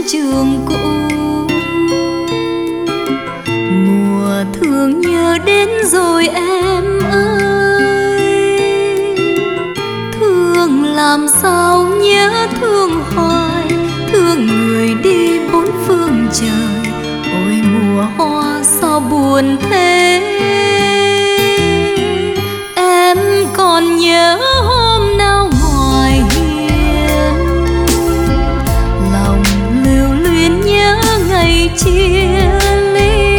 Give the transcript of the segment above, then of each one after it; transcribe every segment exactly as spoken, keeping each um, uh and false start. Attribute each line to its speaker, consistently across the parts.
Speaker 1: trường cũ. Mùa thương nhớ đến rồi em ơi, thương làm sao nhớ thương hoài, thương người đi bốn phương trời. Ôi mùa hoa sao buồn thế, em còn nhớ hôm nào ngoài hiên, lòng lưu luyến nhớ ngày chia ly.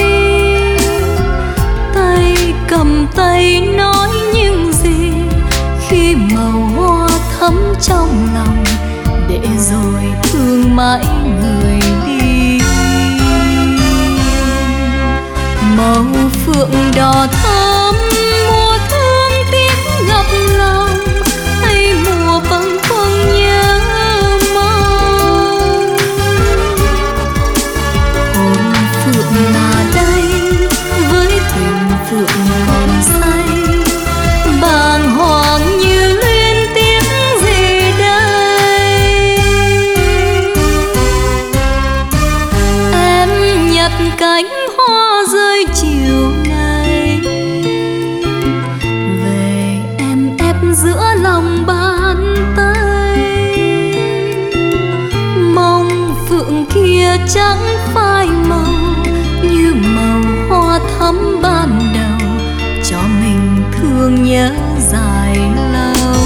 Speaker 1: Tay cầm tay nói những gì khi màu hoa thắm trong lòng, để rồi thương mãi người đi. Màu phượng đỏ thắm mùa thương tiếc gặp lòng, hay mùa bâng khuâng nhớ mong. Hồn phượng là đây với tình phượng còn say, bàng hoàng như luyến tiếc gì đây. Em nhặt cánh hoa rơi chiều nay, về em ép giữa lòng bàn tay. Mong phượng kia chẳng phai màu như màu hoa thắm ban đầu, cho mình thương nhớ dài lâu.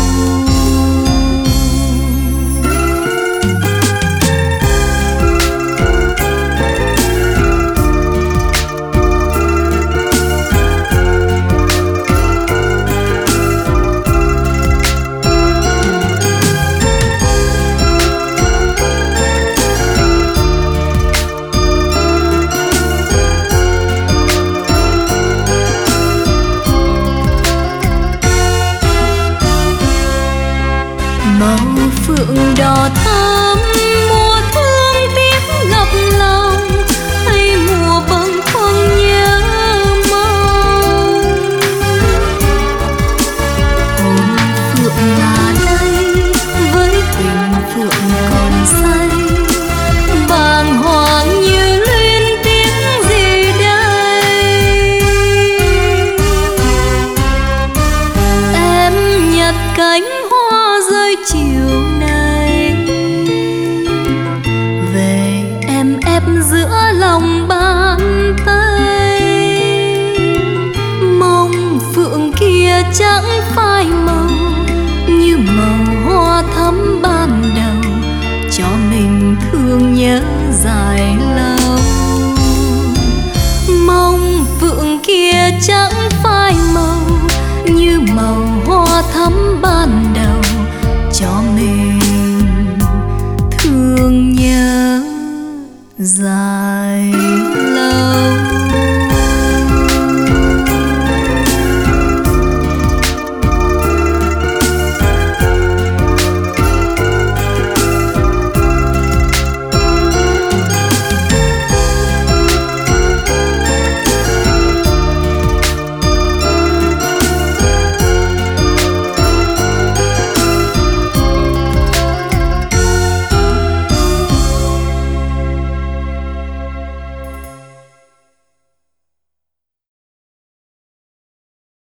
Speaker 1: Màu phượng đỏ thắm mùa thương tiếc gặp lòng, hay mùa bâng khuâng nhớ mong. Hồn phượng là đây với tình phượng còn say, bàng hoàng như luyến tiếc gì đây. Em nhặt cánh hoa rơi chiều nay, về em ép giữa lòng bàn tay. Mong phượng kia chẳng phai màu như màu hoa thắm ban đầu, cho mình thương nhớ dài lâu. Mong phượng kia chẳng phai màu như màu hoa thắm ban đầu, cho mình thương nhớ dài